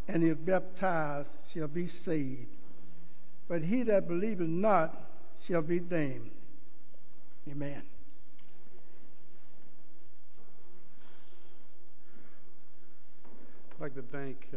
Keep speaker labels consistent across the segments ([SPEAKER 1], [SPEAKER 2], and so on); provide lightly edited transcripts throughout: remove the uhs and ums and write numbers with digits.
[SPEAKER 1] and is baptized shall be saved, but he that believeth not shall be damned. Amen.
[SPEAKER 2] I'd like to thank,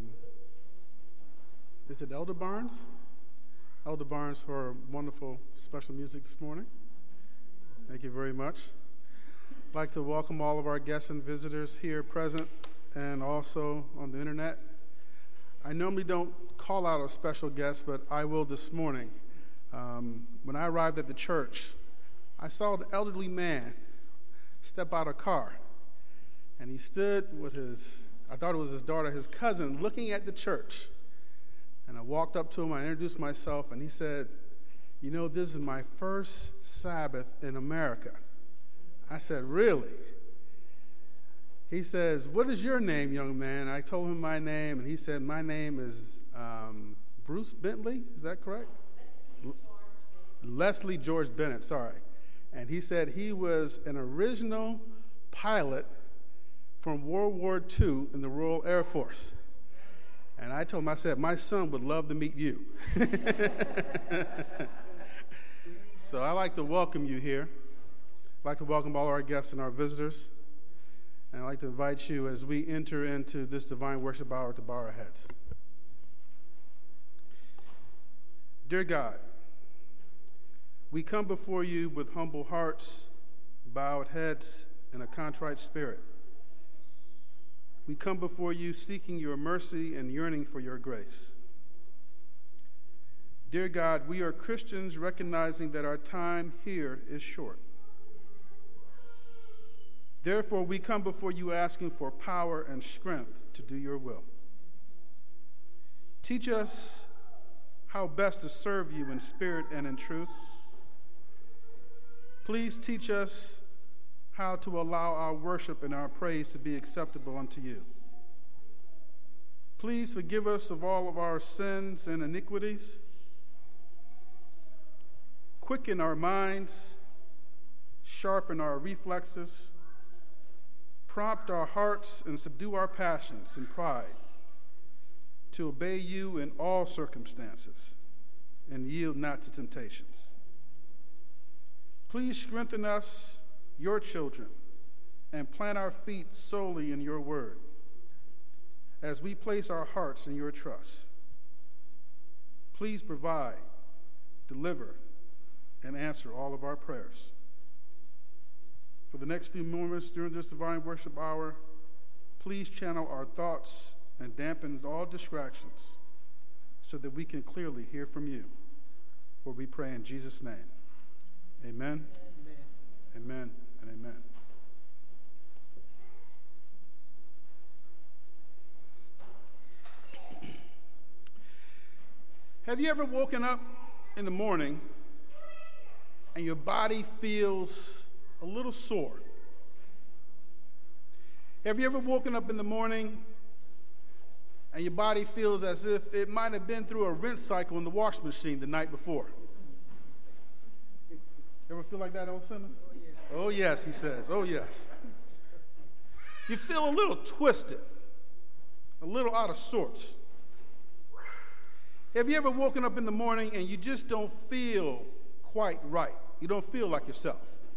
[SPEAKER 2] is it Elder Barnes? Elder Barnes for wonderful special music this morning. Thank you very much. I'd like to welcome all of our guests and visitors here present and also on the internet. I normally don't call out a special guest, but I will this morning. When I arrived at the church, I saw the elderly man step out of a car, and he stood with I thought it was his daughter, his cousin, looking at the church. And I walked up to him, I introduced myself, and he said, "You know, this is my first Sabbath in America." I said, "Really?" He says, "What is your name, young man?" I told him my name, and he said, "My name is Bruce Bentley." Is that correct? Leslie George Bennett, sorry. And he said he was an original pilot from World War II in the Royal Air Force. And I told him, I said, "My son would love to meet you." So I'd like to welcome you here. I'd like to welcome all our guests and our visitors. And I'd like to invite you as we enter into this divine worship hour to bow our heads. Dear God, we come before you with humble hearts, bowed heads, and a contrite spirit. We come before you seeking your mercy and yearning for your grace. Dear God, we are Christians recognizing that our time here is short. Therefore, we come before you asking for power and strength to do your will. Teach us how best to serve you in spirit and in truth. Please teach us how to allow our worship and our praise to be acceptable unto you. Please forgive us of all of our sins and iniquities. Quicken our minds, sharpen our reflexes, prompt our hearts, and subdue our passions and pride to obey you in all circumstances and yield not to temptations. Please strengthen us, your children, and plant our feet solely in your word as we place our hearts in your trust. Please provide, deliver, and answer all of our prayers. For the next few moments during this divine worship hour, please channel our thoughts and dampen all distractions so that we can clearly hear from you. For we pray in Jesus' name. Amen. Amen. Amen. And amen. Have you ever woken up in the morning and your body feels a little sore? Have you ever woken up in the morning and your body feels as if it might have been through a rinse cycle in the wash machine the night before? Ever feel like that, old Simmons? Oh, yes, he says. Oh, yes. You feel a little twisted, a little out of sorts. Have you ever woken up in the morning and you just don't feel quite right? You don't feel like yourself.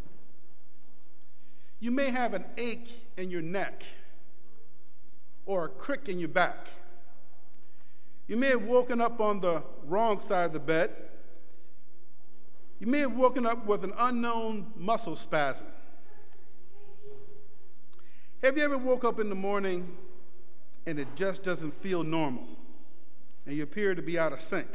[SPEAKER 2] You may have an ache in your neck or a crick in your back. You may have woken up on the wrong side of the bed. You may have woken up with an unknown muscle spasm. Have you ever woke up in the morning and it just doesn't feel normal and you appear to be out of sync?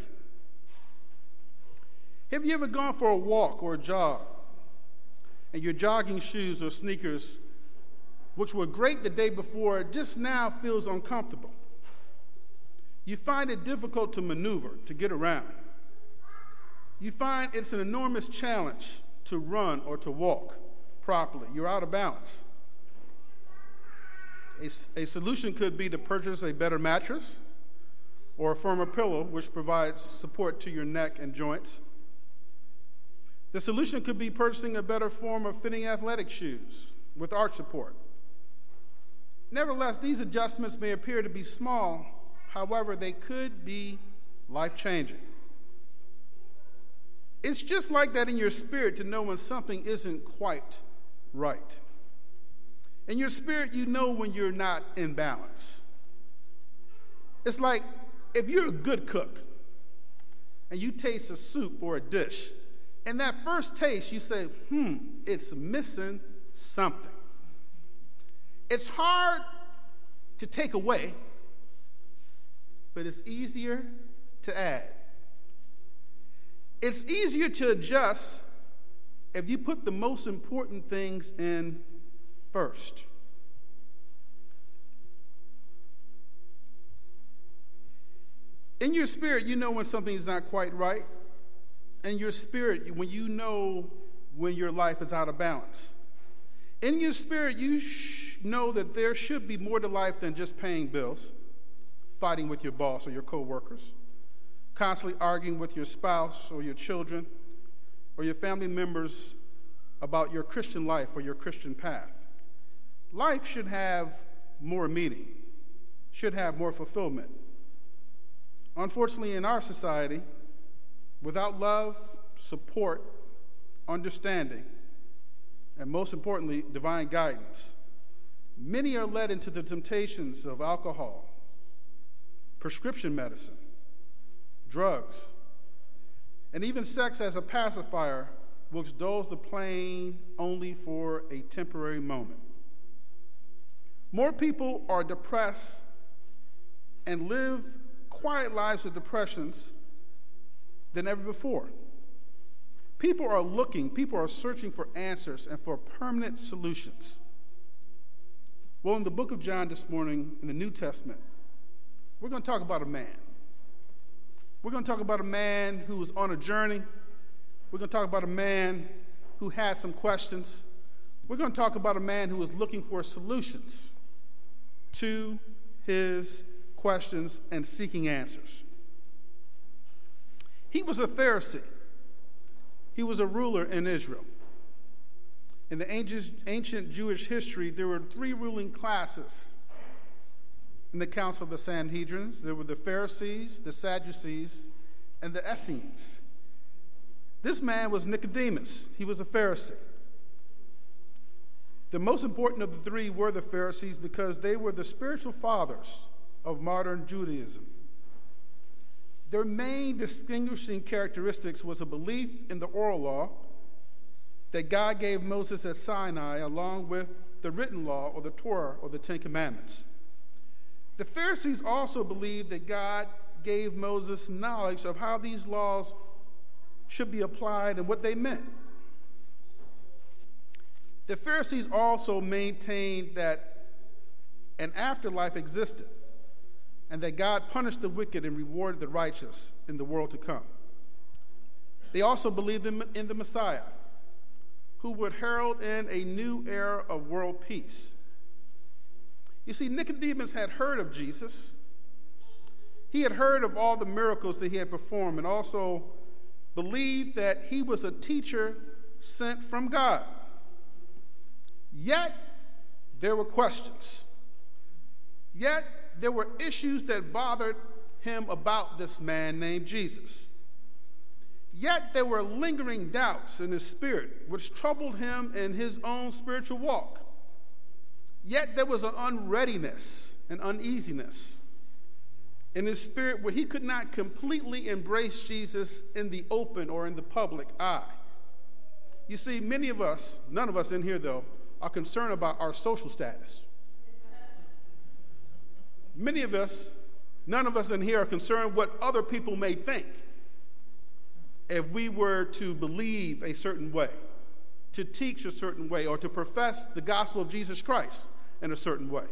[SPEAKER 2] Have you ever gone for a walk or a jog and your jogging shoes or sneakers, which were great the day before, just now feels uncomfortable? You find it difficult to maneuver, to get around. You find it's an enormous challenge to run or to walk properly. You're out of balance. A solution could be to purchase a better mattress or a firmer pillow, which provides support to your neck and joints. The solution could be purchasing a better form of fitting athletic shoes with arch support. Nevertheless, these adjustments may appear to be small, However, they could be life-changing. It's just like that in your spirit to know when something isn't quite right. In your spirit, you know when you're not in balance. It's like if you're a good cook and you taste a soup or a dish, and that first taste you say, it's missing something. It's hard to take away, but it's easier to add. It's easier to adjust if you put the most important things in first. In your spirit, you know when something is not quite right. In your spirit, when you know when your life is out of balance. In your spirit, you know that there should be more to life than just paying bills, fighting with your boss or your coworkers, constantly arguing with your spouse or your children or your family members about your Christian life or your Christian path. Life should have more meaning, should have more fulfillment. Unfortunately, in our society, without love, support, understanding, and most importantly, divine guidance, many are led into the temptations of alcohol, prescription medicine, drugs, and even sex as a pacifier, which dulls the pain only for a temporary moment. More people are depressed and live quiet lives of depressions than ever before. People are searching for answers and for permanent solutions. Well, in the book of John this morning, in the New Testament, we're going to talk about a man. We're going to talk about a man who was on a journey. We're going to talk about a man who had some questions. We're going to talk about a man who was looking for solutions to his questions and seeking answers. He was a Pharisee. He was a ruler in Israel. In the ancient Jewish history, there were three ruling classes in the Council of the Sanhedrin. There were the Pharisees, the Sadducees, and the Essenes. This man was Nicodemus. He was a Pharisee. The most important of the three were the Pharisees because they were the spiritual fathers of modern Judaism. Their main distinguishing characteristics was a belief in the oral law that God gave Moses at Sinai, along with the written law or the Torah or the Ten Commandments. The Pharisees also believed that God gave Moses knowledge of how these laws should be applied and what they meant. The Pharisees also maintained that an afterlife existed and that God punished the wicked and rewarded the righteous in the world to come. They also believed in the Messiah, who would herald in a new era of world peace. You see, Nicodemus had heard of Jesus. He had heard of all the miracles that he had performed and also believed that he was a teacher sent from God. Yet, there were questions. Yet, there were issues that bothered him about this man named Jesus. Yet, there were lingering doubts in his spirit, which troubled him in his own spiritual walk. Yet, there was an unreadiness and uneasiness in his spirit where he could not completely embrace Jesus in the open or in the public eye. You see, many of us, none of us in here though, are concerned about our social status. Many of us, none of us in here are concerned what other people may think if we were to believe a certain way, to teach a certain way, or to profess the gospel of Jesus Christ in a certain way.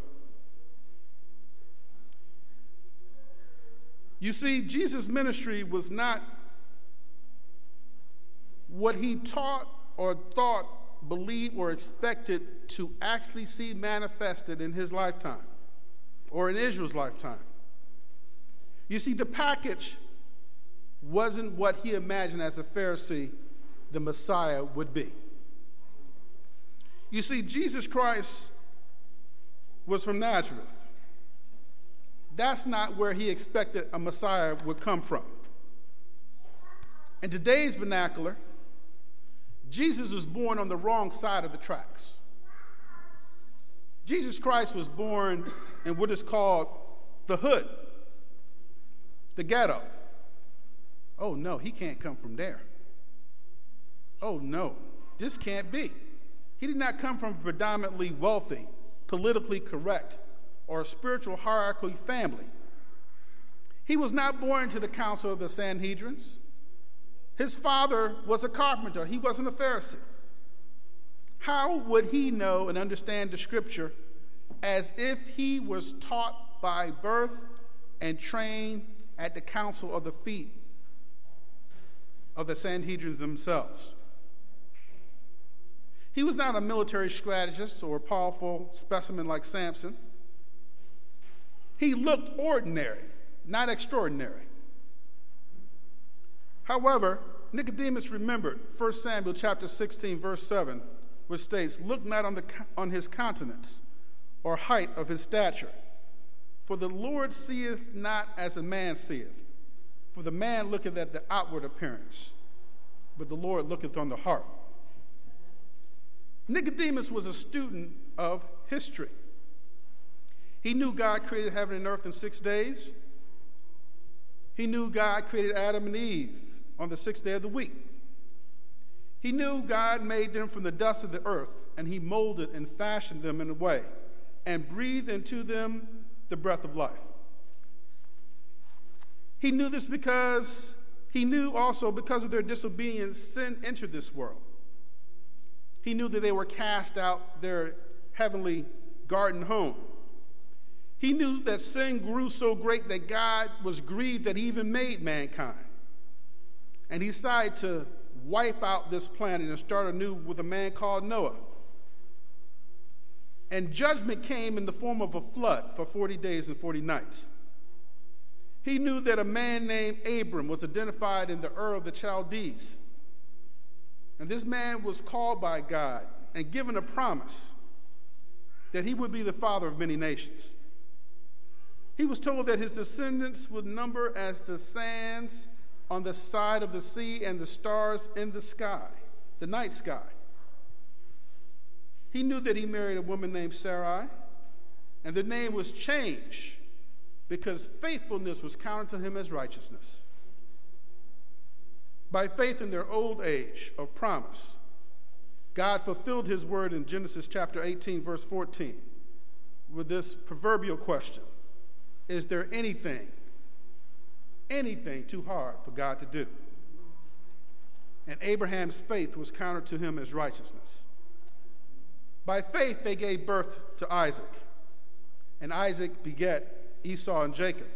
[SPEAKER 2] You see, Jesus' ministry was not what he taught or thought, believed, or expected to actually see manifested in his lifetime or in Israel's lifetime. You see, the package wasn't what he imagined as a Pharisee the Messiah would be. You see, Jesus Christ was from Nazareth. that's not where he expected a Messiah would come from. In today's vernacular, Jesus was born on the wrong side of the tracks. Jesus Christ was born in what is called the hood, the ghetto. Oh no, he can't come from there. Oh no, this can't be. He did not come from a predominantly wealthy, politically correct, or a spiritual hierarchy family. He was not born into the council of the Sanhedrins. His father was a carpenter. He wasn't a Pharisee. How would he know and understand the scripture as if he was taught by birth and trained at the council of the feet of the Sanhedrin themselves? He was not a military strategist or a powerful specimen like Samson. He looked ordinary, not extraordinary. However, Nicodemus remembered 1 Samuel chapter 16, verse 7, which states, "Look not on his countenance or height of his stature, for the Lord seeth not as a man seeth. For the man looketh at the outward appearance, but the Lord looketh on the heart." Nicodemus was a student of history. He knew God created heaven and earth in 6 days. He knew God created Adam and Eve on the 6th day of the week. He knew God made them from the dust of the earth, and he molded and fashioned them in a way, and breathed into them the breath of life. He knew this because he knew also because of their disobedience, sin entered this world. He knew that they were cast out their heavenly garden home. He knew that sin grew so great that God was grieved that he even made mankind. And he decided to wipe out this planet and start anew with a man called Noah. And judgment came in the form of a flood for 40 days and 40 nights. He knew that a man named Abram was identified in the Ur of the Chaldees. And this man was called by God and given a promise that he would be the father of many nations. He was told that his descendants would number as the sands on the side of the sea and the stars in the sky, the night sky. He knew that he married a woman named Sarai, and the name was changed because faithfulness was counted to him as righteousness. By faith in their old age of promise, God fulfilled his word in Genesis chapter 18, verse 14, with this proverbial question: is there anything too hard for God to do? And Abraham's faith was counted to him as righteousness. By faith, they gave birth to Isaac, and Isaac begat Esau and Jacob.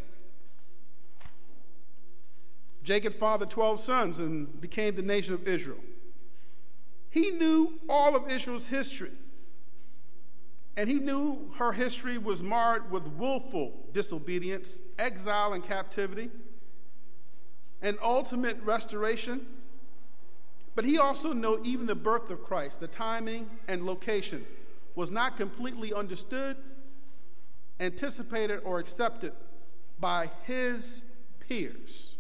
[SPEAKER 2] Jacob fathered 12 sons and became the nation of Israel. He knew all of Israel's history, and he knew her history was marred with willful disobedience, exile and captivity, and ultimate restoration. But he also knew even the birth of Christ, the timing and location, was not completely understood, anticipated, or accepted by his peers.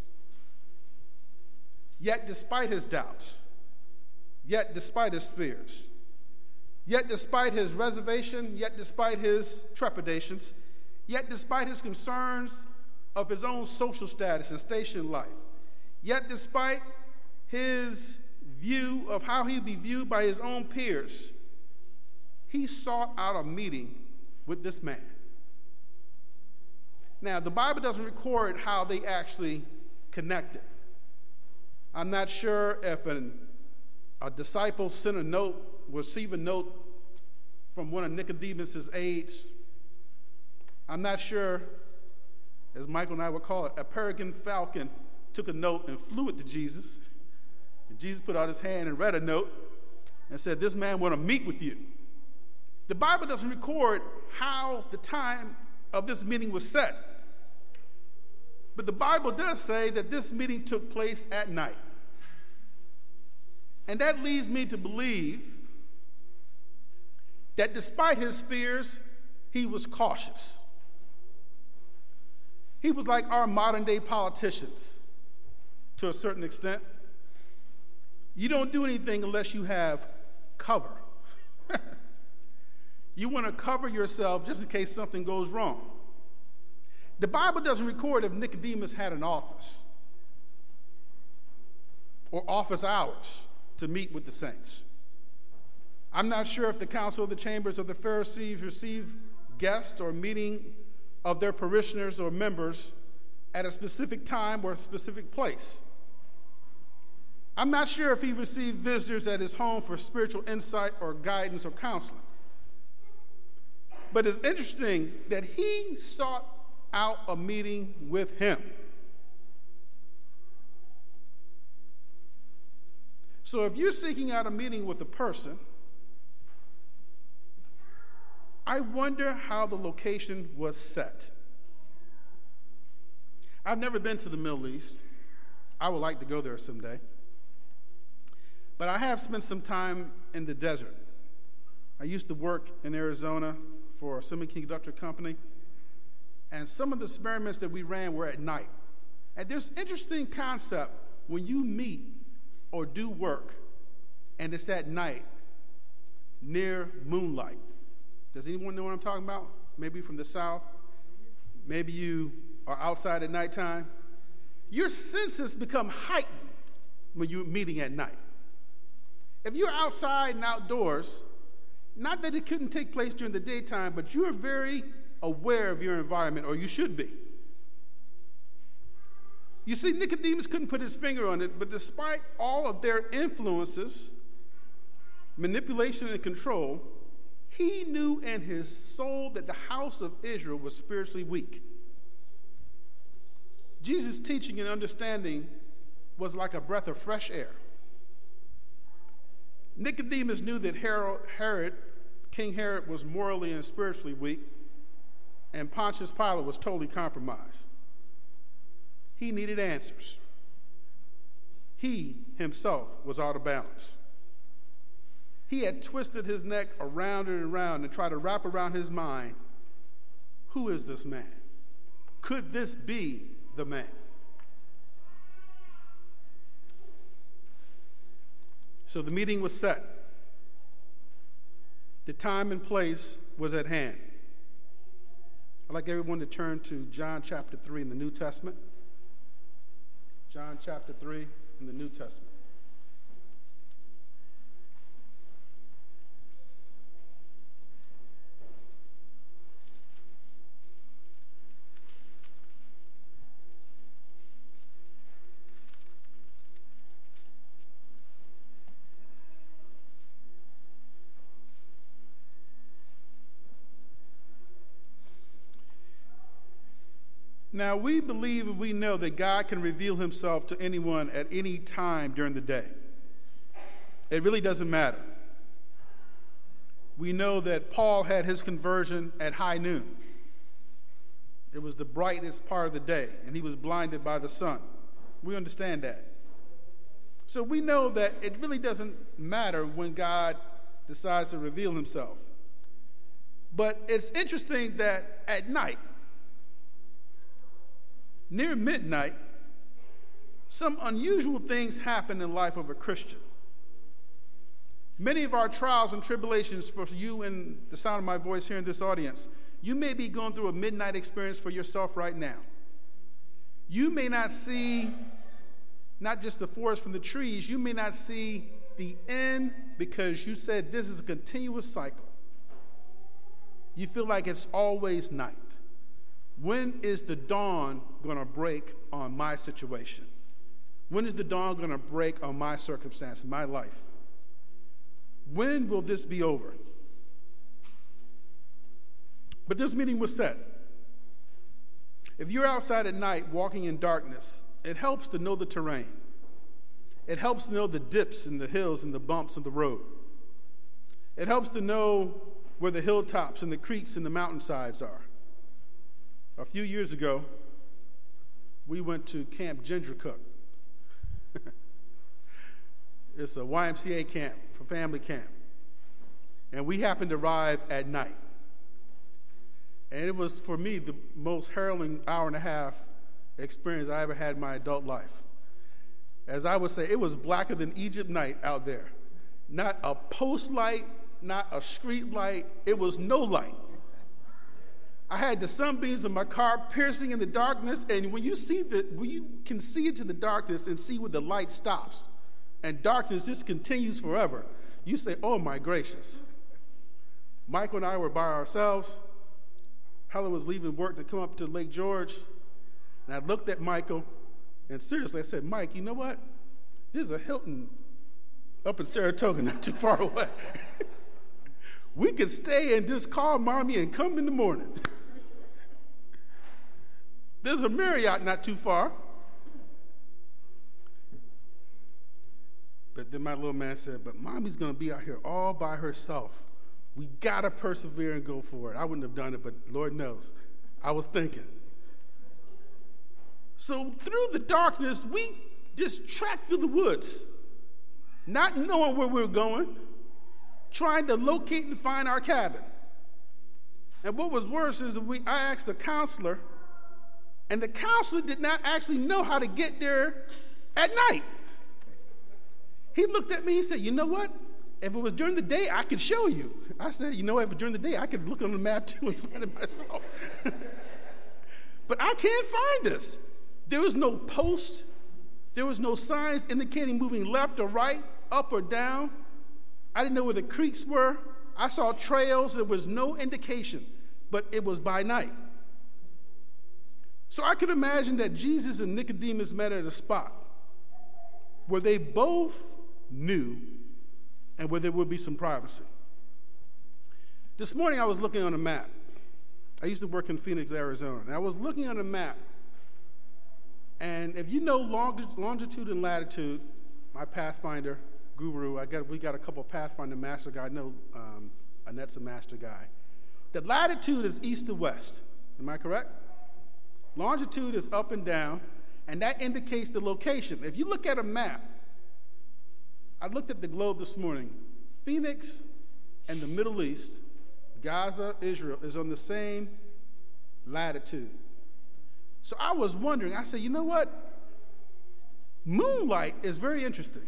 [SPEAKER 2] Yet despite his doubts, yet despite his fears, yet despite his reservation, yet despite his trepidations, yet despite his concerns of his own social status and station in life, yet despite his view of how he'd be viewed by his own peers, he sought out a meeting with this man. Now, the Bible doesn't record how they actually connected. I'm not sure if a disciple sent a note, received a note from one of Nicodemus' aides. I'm not sure, as Michael and I would call it, a peregrine falcon took a note and flew it to Jesus. And Jesus put out his hand and read a note and said, "This man want to meet with you." The Bible doesn't record how the time of this meeting was set. But the Bible does say that this meeting took place at night. And that leads me to believe that despite his fears, he was cautious. He was like our modern-day politicians to a certain extent. You don't do anything unless you have cover. You want to cover yourself just in case something goes wrong. The Bible doesn't record if Nicodemus had an office or office hours to meet with the saints. I'm not sure if the council of the chambers of the Pharisees received guests or meeting of their parishioners or members at a specific time or a specific place. I'm not sure if he received visitors at his home for spiritual insight or guidance or counseling. But it's interesting that he sought out a meeting with him. So if you're seeking out a meeting with a person, I wonder how the location was set. I've never been to the Middle East. I would like to go there someday. But I have spent some time in the desert. I used to work in Arizona for a semiconductor company, and some of the experiments that we ran were at night. And there's an interesting concept when you meet or do work, and it's at night, near moonlight. Does anyone know what I'm talking about? Maybe from the South. Maybe you are outside at nighttime. Your senses become heightened when you're meeting at night. If you're outside and outdoors, not that it couldn't take place during the daytime, but you're very aware of your environment, or you should be. You see, Nicodemus couldn't put his finger on it, but despite all of their influences, manipulation and control, he knew in his soul that the house of Israel was spiritually weak. Jesus' teaching and understanding was like a breath of fresh air. Nicodemus knew that King Herod was morally and spiritually weak, and Pontius Pilate was totally compromised. He needed answers. He himself was out of balance. He had twisted his neck around and around and tried to wrap around his mind, who is this man? Could this be the man? So the meeting was set. The time and place was at hand. I'd like everyone to turn to John chapter 3 in the New Testament. John chapter 3 in the New Testament. Now, we believe and we know that God can reveal himself to anyone at any time during the day. It really doesn't matter. We know that Paul had his conversion at high noon. It was the brightest part of the day, and he was blinded by the sun. We understand that. So we know that it really doesn't matter when God decides to reveal himself. But it's interesting that at night, near midnight, some unusual things happen in the life of a Christian. Many of our trials and tribulations, for you and the sound of my voice here in this audience, you may be going through a midnight experience for yourself right now. You may not see not just the forest from the trees, you may not see the end because you said this is a continuous cycle. You feel like it's always night. When is the dawn going to break on my situation? When is the dawn going to break on my circumstance, my life? When will this be over? But this meeting was set. If you're outside at night walking in darkness, it helps to know the terrain. It helps to know the dips and the hills and the bumps of the road. It helps to know where the hilltops and the creeks and the mountainsides are. A few years ago, we went to Camp Gingercook. It's a YMCA camp, for family camp. And we happened to arrive at night. And it was, for me, the most harrowing hour and a half experience I ever had in my adult life. As I would say, it was blacker than Egypt night out there. Not a post light, not a street light. It was no light. I had the sunbeams of my car piercing in the darkness, and when you can see into the darkness and see where the light stops, and darkness just continues forever, you say, oh my gracious. Michael and I were by ourselves. Helen was leaving work to come up to Lake George, and I looked at Michael, and seriously, I said, Mike, you know what? There's a Hilton up in Saratoga, not too far away. We could stay and just call Mommy and come in the morning. There's a Marriott not too far. But then my little man said, but Mommy's going to be out here all by herself. We got to persevere and go for it. I wouldn't have done it, but Lord knows. I was thinking. So through the darkness, we just trekked through the woods, not knowing where we were going, trying to locate and find our cabin. And what was worse is I asked the counselor, and the counselor did not actually know how to get there at night. He looked at me and said, you know what? If it was during the day, I could show you. I said, you know, if it was during the day, I could look on the map too and find it myself. But I can't find this. There was no post. There was no signs indicating moving left or right, up or down. I didn't know where the creeks were. I saw trails. There was no indication, but it was by night. So I could imagine that Jesus and Nicodemus met at a spot where they both knew and where there would be some privacy. This morning I was looking on a map. I used to work in Phoenix, Arizona, and I was looking on a map. And if you know longitude and latitude, my Pathfinder guru, we got a couple of Pathfinder master guys. I know Annette's a master guy. The latitude is east to west. Am I correct? Longitude is up and down, and that indicates the location. If you look at a map, I looked at the globe this morning. Phoenix and the Middle East, Gaza, Israel, is on the same latitude. So I was wondering, I said, you know what? Moonlight is very interesting.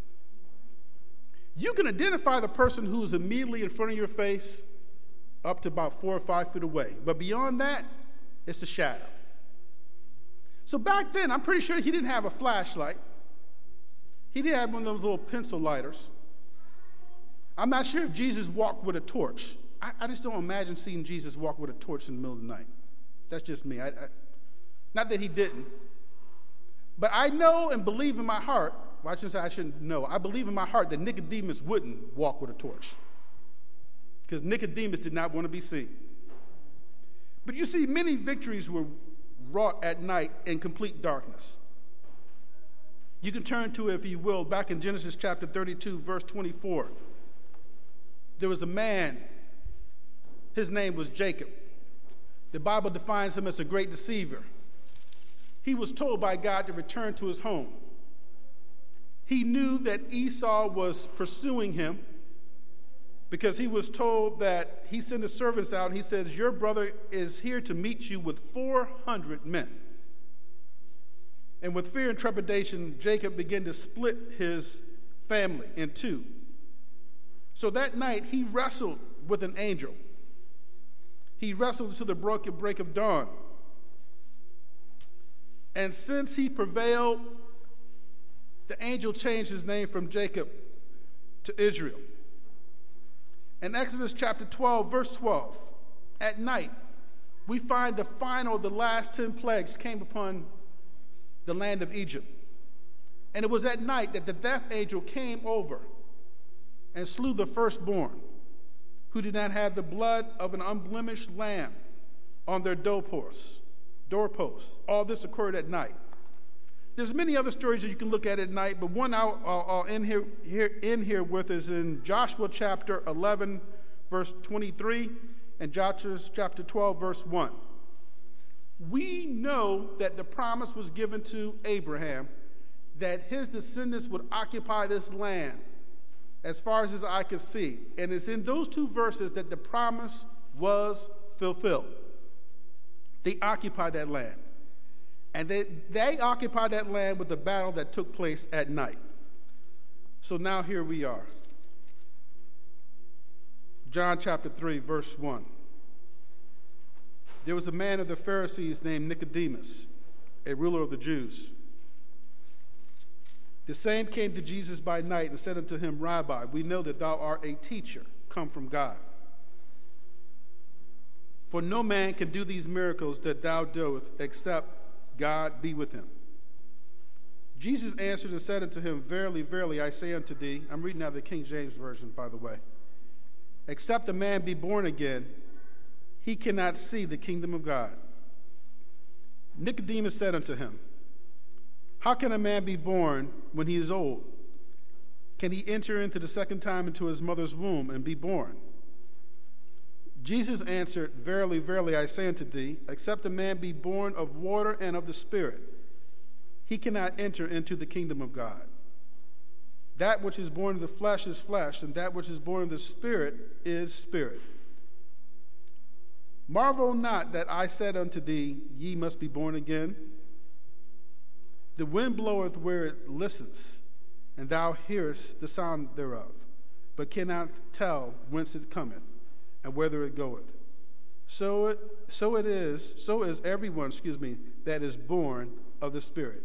[SPEAKER 2] You can identify the person who is immediately in front of your face up to about 4 or 5 feet away. But beyond that, it's a shadow. So back then, I'm pretty sure he didn't have a flashlight. He didn't have one of those little pencil lighters. I'm not sure if Jesus walked with a torch. I just don't imagine seeing Jesus walk with a torch in the middle of the night. That's just me. Not that he didn't. But I know and believe in my heart, well, I shouldn't say I shouldn't know. I believe in my heart that Nicodemus wouldn't walk with a torch, because Nicodemus did not want to be seen. But you see, many victories were wrought at night in complete darkness. You can turn to, if you will, back in Genesis chapter 32, verse 24. There was a man, his name was Jacob. The Bible defines him as a great deceiver. He was told by God to return to his home. He knew that Esau was pursuing him because he was told that he sent his servants out. He says, your brother is here to meet you with 400 men. And with fear and trepidation, Jacob began to split his family in two. So that night, he wrestled with an angel. He wrestled until the break of dawn. And since he prevailed, the angel changed his name from Jacob to Israel. In Exodus chapter 12, verse 12, at night, we find the last 10 plagues came upon the land of Egypt. And it was at night that the death angel came over and slew the firstborn, who did not have the blood of an unblemished lamb on their doorposts. All this occurred at night. There's many other stories that you can look at night, but one I'll end here with is in Joshua chapter 11, verse 23, and Joshua chapter 12, verse 1. We know that the promise was given to Abraham that his descendants would occupy this land as far as his eye could see. And it's in those two verses that the promise was fulfilled. They occupied that land. And they occupied that land with the battle that took place at night. So now here we are. John chapter 3, verse 1. There was a man of the Pharisees named Nicodemus, a ruler of the Jews. The same came to Jesus by night and said unto him, Rabbi, we know that thou art a teacher, come from God. For no man can do these miracles that thou doest, except God be with him. Jesus answered and said unto him, Verily, verily, I say unto thee, I'm reading out the King James Version, by the way, except a man be born again, he cannot see the kingdom of God. Nicodemus said unto him, How can a man be born when he is old? Can he enter into the second time into his mother's womb and be born? Jesus answered, Verily, verily, I say unto thee, except a man be born of water and of the Spirit, he cannot enter into the kingdom of God. That which is born of the flesh is flesh, and that which is born of the Spirit is spirit. Marvel not that I said unto thee, Ye must be born again. The wind bloweth where it listens, and thou hearest the sound thereof, but cannot tell whence it cometh, and whither it goeth. So is everyone, that is born of the Spirit.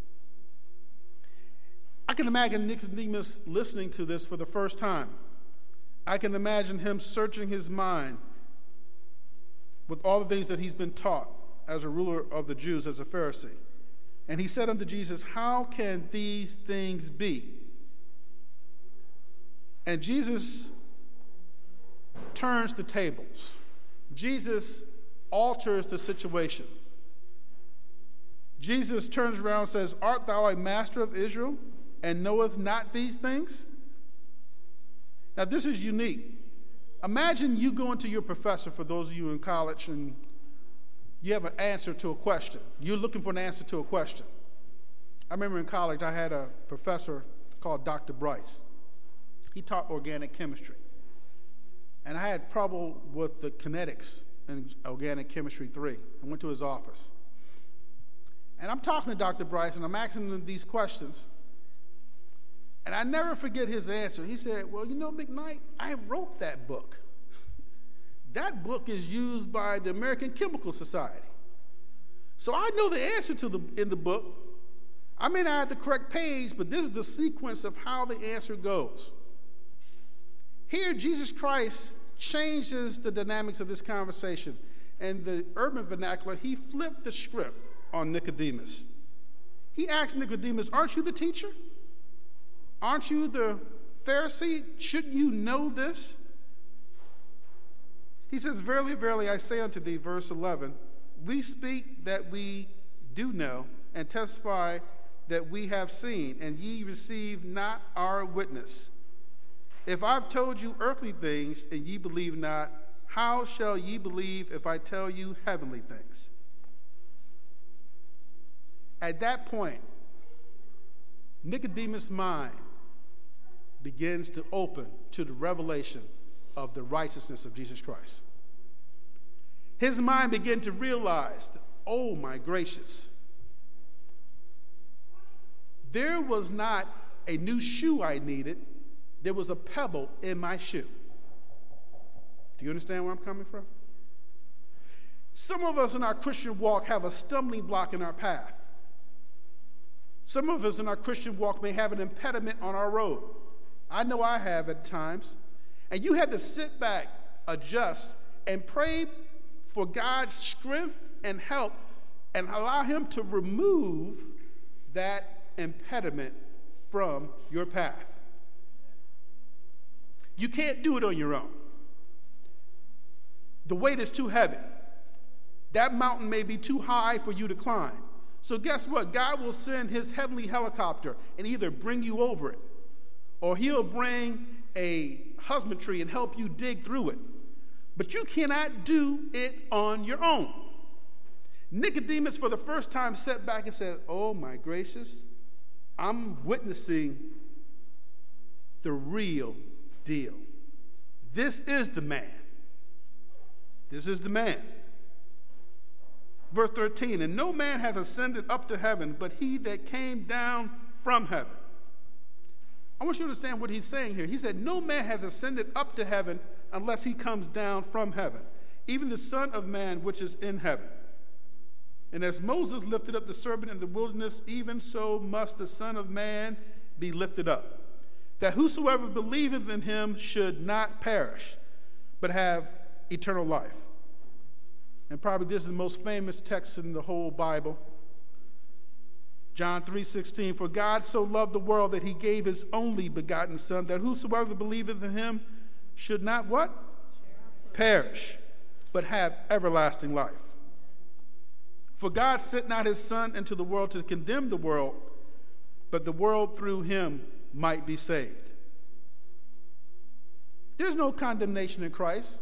[SPEAKER 2] I can imagine Nicodemus listening to this for the first time. I can imagine him searching his mind with all the things that he's been taught as a ruler of the Jews, as a Pharisee. And he said unto Jesus, How can these things be? And Jesus turns the tables. Jesus alters the situation. Jesus turns around and says, Art thou a master of Israel, and knoweth not these things? Now, this is unique. Imagine you going to your professor, for those of you in college, and you have an answer to a question. You're looking for an answer to a question. I remember in college, I had a professor called Dr. Bryce. He taught organic chemistry. And I had trouble with the kinetics in organic chemistry 3. I went to his office. And I'm talking to Dr. Bryce, and I'm asking him these questions. And I never forget his answer. He said, Well, McKnight, I wrote that book. That book is used by the American Chemical Society. So I know the answer in the book. I may not have the correct page, but this is the sequence of how the answer goes. Here, Jesus Christ changes the dynamics of this conversation. In the urban vernacular, he flipped the script on Nicodemus. He asked Nicodemus, Aren't you the teacher? Aren't you the Pharisee? Shouldn't you know this? He says, Verily, verily, I say unto thee, verse 11, we speak that we do know, and testify that we have seen, and ye receive not our witness. If I've told you earthly things, and ye believe not, how shall ye believe if I tell you heavenly things? At that point, Nicodemus' mind begins to open to the revelation of the righteousness of Jesus Christ. His mind began to realize that, oh my gracious, there was not a new shoe I needed, there was a pebble in my shoe. Do you understand where I'm coming from? Some of us in our Christian walk have a stumbling block in our path. Some of us in our Christian walk may have an impediment on our road. I know I have at times. And you have to sit back, adjust, and pray for God's strength and help and allow him to remove that impediment from your path. You can't do it on your own. The weight is too heavy. That mountain may be too high for you to climb. So guess what? God will send his heavenly helicopter and either bring you over it, or he'll bring a husbandry and help you dig through it. But you cannot do it on your own. Nicodemus, for the first time, sat back and said, oh my gracious, I'm witnessing the real deal. This is the man. This is the man. Verse 13, and no man hath ascended up to heaven, but he that came down from heaven. I want you to understand what he's saying here. He said, no man hath ascended up to heaven unless he comes down from heaven, even the Son of Man which is in heaven. And as Moses lifted up the serpent in the wilderness, even so must the Son of Man be lifted up, that whosoever believeth in him should not perish, but have eternal life. And probably this is the most famous text in the whole Bible. John 3:16, for God so loved the world that he gave his only begotten Son, that whosoever believeth in him should not what? Perish, but have everlasting life. For God sent not his Son into the world to condemn the world, but the world through him might be saved. There's no condemnation in Christ.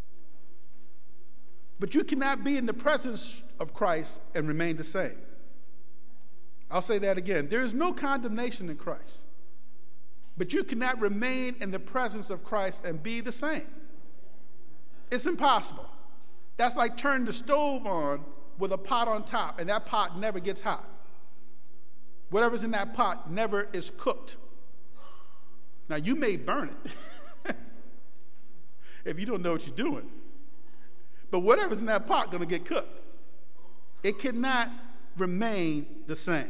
[SPEAKER 2] But you cannot be in the presence of Christ and remain the same. I'll say that again. There is no condemnation in Christ. But you cannot remain in the presence of Christ and be the same. It's impossible. That's like turning the stove on with a pot on top, and that pot never gets hot. Whatever's in that pot never is cooked. Now, you may burn it if you don't know what you're doing. But whatever's in that pot going to get cooked. It cannot remain the same.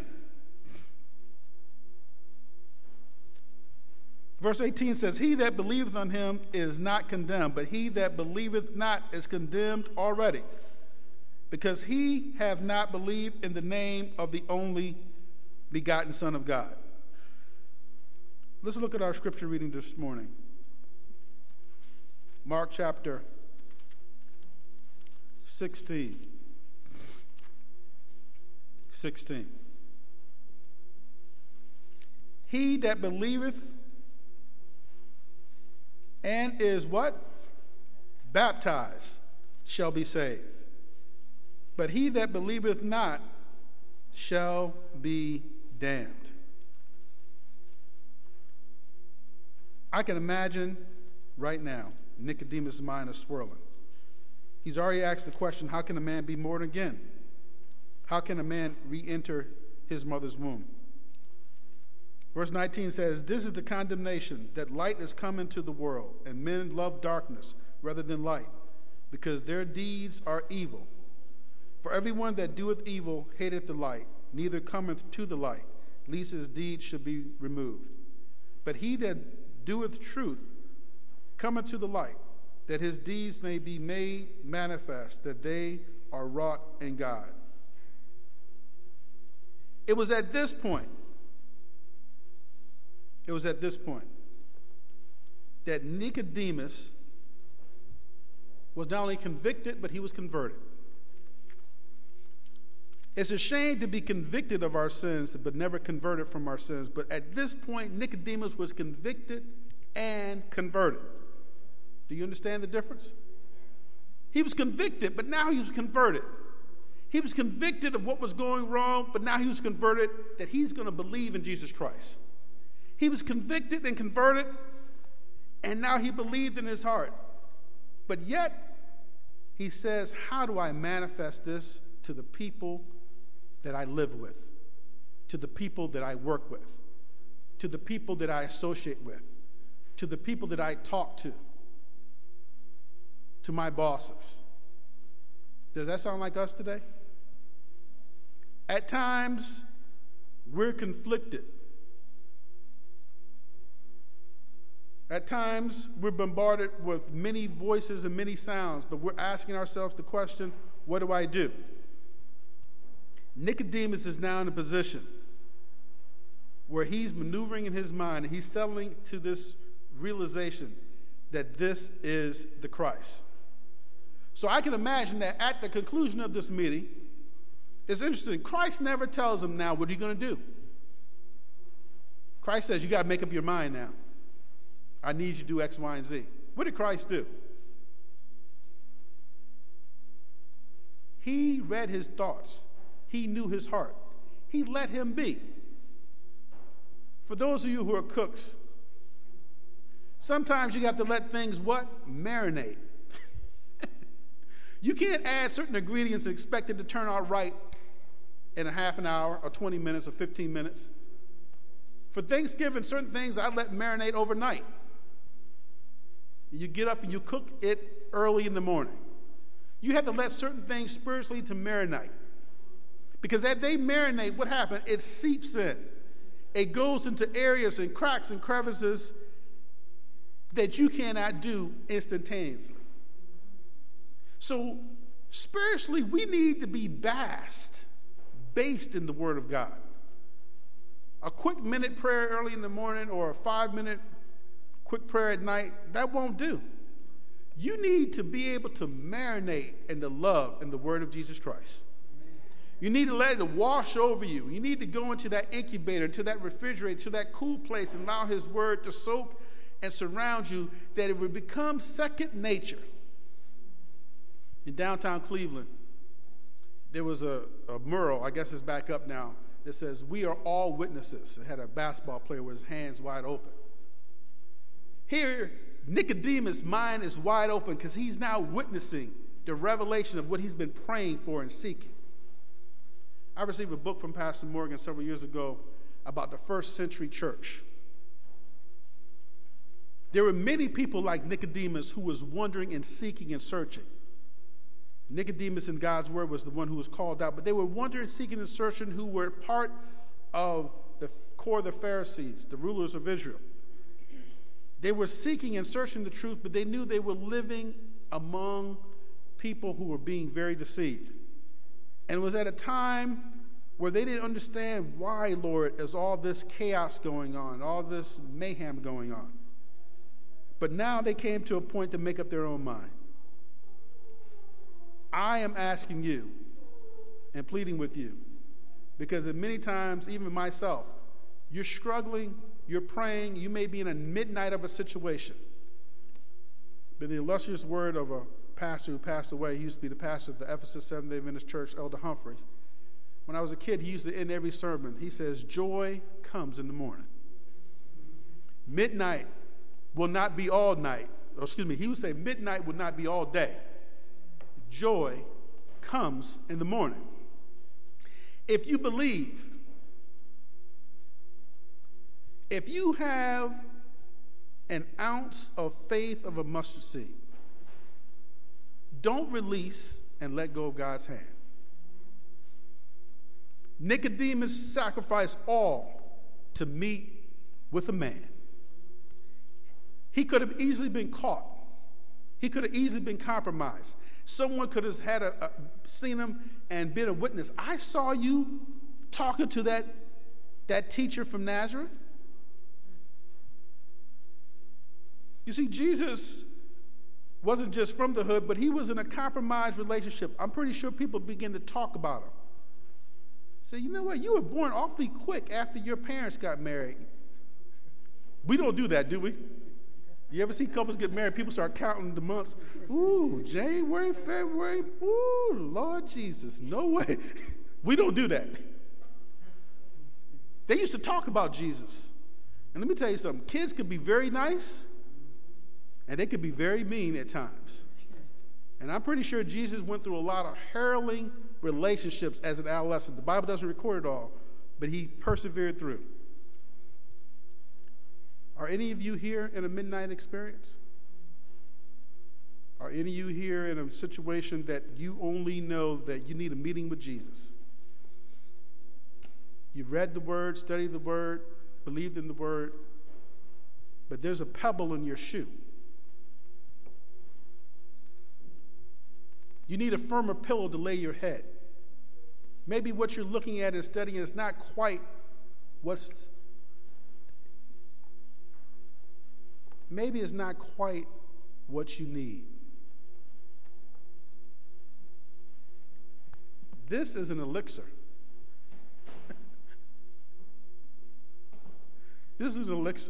[SPEAKER 2] Verse 18 says, he that believeth on him is not condemned, but he that believeth not is condemned already, because he have not believed in the name of the only begotten Son of God. Let's look at our scripture reading this morning. Mark chapter 16. He that believeth and is what? Baptized shall be saved. But he that believeth not shall be damned. I can imagine right now Nicodemus' mind is swirling. He's already asked the question, how can a man be born again? How can a man re-enter his mother's womb? Verse 19 says, this is the condemnation, that light is come into the world, and men love darkness rather than light, because their deeds are evil. For everyone that doeth evil hateth the light, neither cometh to the light, lest his deeds should be removed. But he that doeth truth cometh to the light, that his deeds may be made manifest, that they are wrought in God. It was at this point that Nicodemus was not only convicted, but he was converted. It's a shame to be convicted of our sins, but never converted from our sins. But at this point, Nicodemus was convicted and converted. Do you understand the difference? He was convicted, but now he was converted. He was convicted of what was going wrong, but now he was converted that he's going to believe in Jesus Christ. He was convicted and converted, and now he believed in his heart. But yet, he says, how do I manifest this to the people that I live with, to the people that I work with, to the people that I associate with, to the people that I talk to my bosses? Does that sound like us today? At times, we're conflicted. At times, we're bombarded with many voices and many sounds, but we're asking ourselves the question, what do I do? Nicodemus is now in a position where he's maneuvering in his mind, and he's settling to this realization that this is the Christ. So I can imagine that at the conclusion of this meeting, it's interesting, Christ never tells him now, what are you going to do? Christ says, you got to make up your mind now. I need you to do X, Y, and Z. What did Christ do? He read his thoughts. He knew his heart. He let him be. For those of you who are cooks, sometimes you got to let things what? Marinate. You can't add certain ingredients and expect it to turn out right in a half an hour or 20 minutes or 15 minutes. For Thanksgiving, certain things I let marinate overnight. You get up and you cook it early in the morning. You have to let certain things spiritually to marinate. Because as they marinate, what happens? It seeps in. It goes into areas and cracks and crevices that you cannot do instantaneously. So spiritually, we need to be based in the Word of God. A quick minute prayer early in the morning or a 5-minute quick prayer at night, that won't do. You need to be able to marinate in the love and the Word of Jesus Christ. You need to let it wash over you. You need to go into that incubator, into that refrigerator, to that cool place and allow His Word to soak and surround you, that it would become second nature. In downtown Cleveland, there was a mural, I guess it's back up now, that says, "We are all witnesses." It had a basketball player with his hands wide open. Here, Nicodemus' mind is wide open because he's now witnessing the revelation of what he's been praying for and seeking. I received a book from Pastor Morgan several years ago about the first century church. There were many people like Nicodemus who was wondering and seeking and searching. Nicodemus in God's word was the one who was called out, but they were wondering, seeking, and searching, who were part of the core of the Pharisees, the rulers of Israel. They were seeking and searching the truth, but they knew they were living among people who were being very deceived. And it was at a time where they didn't understand why, Lord, is all this chaos going on, all this mayhem going on. But now they came to a point to make up their own mind. I am asking you and pleading with you, because at many times, even myself, you're struggling, you're praying, you may be in a midnight of a situation. But the illustrious word of a pastor who passed away, he used to be the pastor of the Ephesus Seventh-day Adventist Church, Elder Humphrey. When I was a kid, he used to end every sermon. He says, "Joy comes in the morning." Midnight will not be all night. Or excuse me, he would say midnight will not be all day. Joy comes in the morning. If you believe, if you have an ounce of faith of a mustard seed, don't release and let go of God's hand. Nicodemus sacrificed all to meet with a man. He could have easily been caught. He could have easily been compromised. Someone could have had seen him and been a witness. I saw you talking to that teacher from Nazareth. You see, Jesus wasn't just from the hood, but he was in a compromised relationship. I'm pretty sure people began to talk about him. Say, you know what? You were born awfully quick after your parents got married. We don't do that, do we? You ever see couples get married, people start counting the months? Ooh, January, February, ooh, Lord Jesus, no way. We don't do that. They used to talk about Jesus. And let me tell you something. Kids could be very nice, and they could be very mean at times. And I'm pretty sure Jesus went through a lot of harrowing relationships as an adolescent. The Bible doesn't record it all, but he persevered through. Are any of you here in a midnight experience? Are any of you here in a situation that you only know that you need a meeting with Jesus? You've read the Word, studied the Word, believed in the Word, but there's a pebble in your shoe. You need a firmer pillow to lay your head. Maybe what you're looking at and studying is not quite maybe it's not quite what you need. This is an elixir. This is an elixir.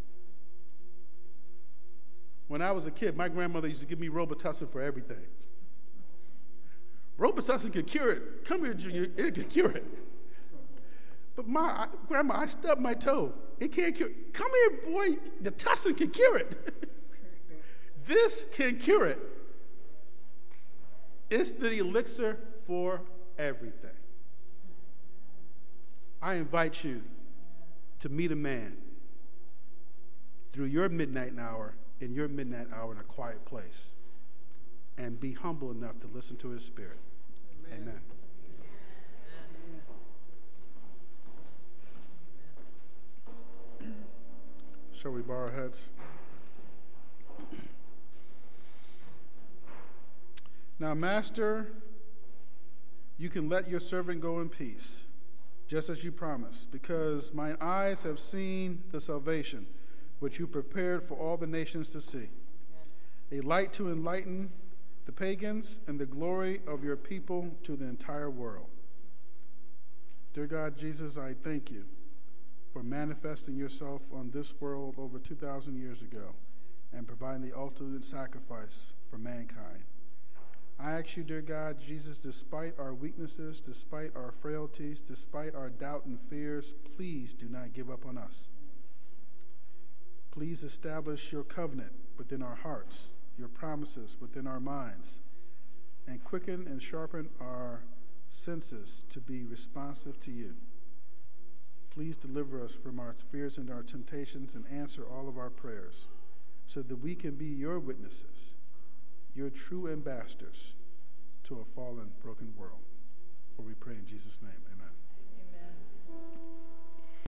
[SPEAKER 2] When I was a kid, my grandmother used to give me Robitussin for everything. Robitussin could cure it. Come here, Junior, it could cure it. But Grandma, I stubbed my toe. It can't cure it. Come here, boy, the tussin can cure it. This can cure it. It's the elixir for everything. I invite you to meet a man through your midnight hour, in your midnight hour in a quiet place, and be humble enough to listen to his spirit. Amen. Shall we bow our heads? Now, Master, you can let your servant go in peace, just as you promised, because mine eyes have seen the salvation which you prepared for all the nations to see, a light to enlighten the pagans and the glory of your people to the entire world. Dear God, Jesus, I thank you for manifesting yourself on this world over 2,000 years ago and providing the ultimate sacrifice for mankind. I ask you, dear God, Jesus, despite our weaknesses, despite our frailties, despite our doubt and fears, please do not give up on us. Please establish your covenant within our hearts, your promises within our minds, and quicken and sharpen our senses to be responsive to you. Please deliver us from our fears and our temptations and answer all of our prayers so that we can be your witnesses, your true ambassadors to a fallen, broken world. For we pray in Jesus' name, amen.
[SPEAKER 3] Amen.